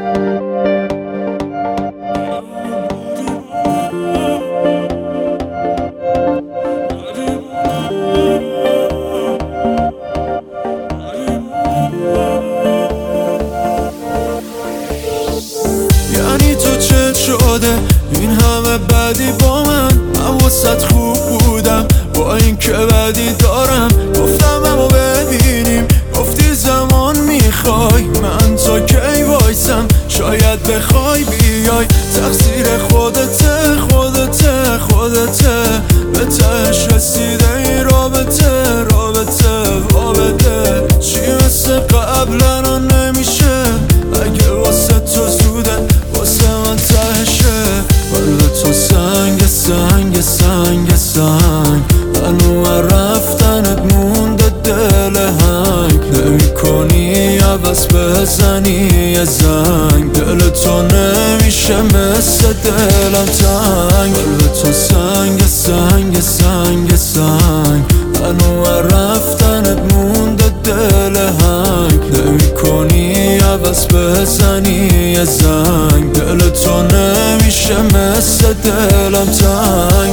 یعنی تو چه شده این همه بدی با من واسط خوب بودم با این که بدی دارم گفتم اما ببینیم گفتی زمان میخوای من تا کی وایسم شاید بخوای بیای تقصیر خودته خودته خودته به تهش رسیده این رابطه وابده چی مثل قبلا نمیشه اگه واسه تو زوده واسه من تهشه قلب تو سنگ هنو رفتنت مونده دل هنگ نمی کنی عوض بزنی یه زنگ دل تو نمیشه مثل دلم تنگ قلب تو سنگ هنو رفتنت مونده دل هنگ نمی کنی عوض بزنی یه زنگ دل تو نمیشه مثل دلم تنگ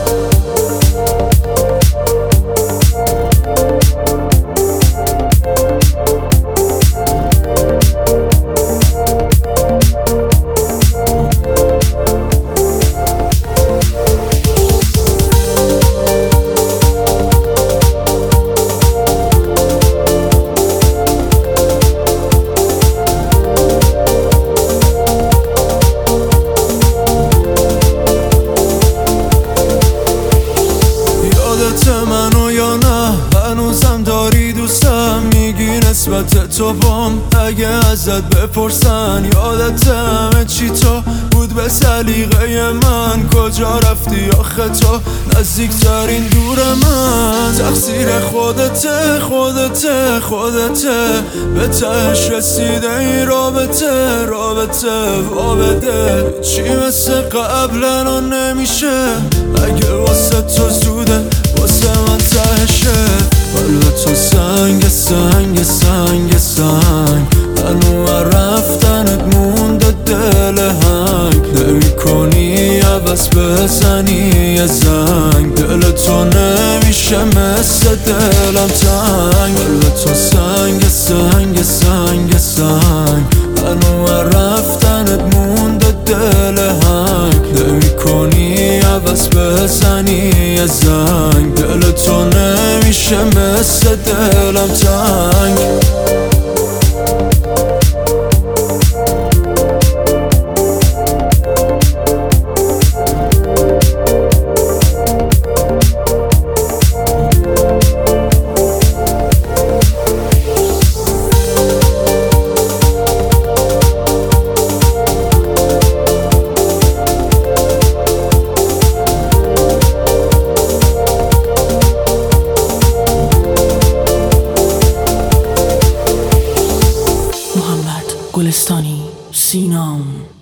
منو یا نه هنوزم داری دوستم میگی نسبت تو بام اگه ازت بپرسن یادت همه چی تو بود به سلیقه من کجا رفتی آخه تو نزدیکترین دور من تقصیر خودته به تهش رسیده این رابطه وابده چی مثل قبلا نمیشه اگه واسه تو زوده واسه من تهشه قلب تو سنگ هنو رفتنت مونده دل هنگ نمی کنی عوض بزنی یه زنگ دل تو نمیشه مثل دلم تنگ قلب تو سنگ هنو رفتنت مونده دل هنگ نمی کنی عوض بزنی یه زنگ دل تو نمیشه مثل دلم تنگ گلستانی سینام